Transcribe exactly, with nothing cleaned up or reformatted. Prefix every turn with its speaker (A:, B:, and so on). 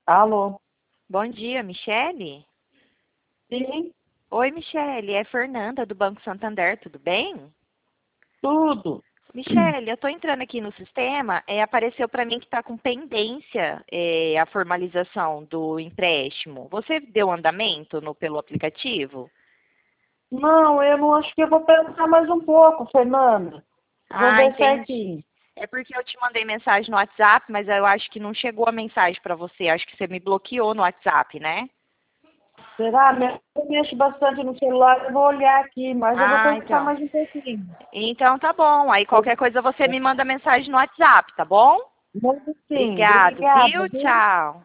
A: Alô?
B: Bom dia, Michele?
A: Sim,
B: Oi, Michele, é Fernanda do Banco Santander, tudo bem?
A: tudo.
B: Michele, eu estou entrando aqui no sistema, é, apareceu para mim que está com pendência é, a formalização do empréstimo. Você deu andamento no, pelo aplicativo?
A: Não, eu não acho que eu vou pensar mais um pouco, Fernanda. Vou
B: Ah,
A: ver
B: entendi.
A: certinho.
B: É porque eu te mandei mensagem no WhatsApp, mas eu acho que não chegou a mensagem para você. Acho que você me bloqueou no WhatsApp, né?
A: Será? Eu mexo bastante no celular, eu vou olhar aqui, mas eu vou
B: Ah,
A: pensar
B: então.
A: mais um pouquinho.
B: Então tá bom. Aí qualquer coisa você me manda mensagem no WhatsApp, tá bom?
A: Manda sim,
B: Obrigado,
A: obrigada,
B: viu?
A: viu?
B: Tchau.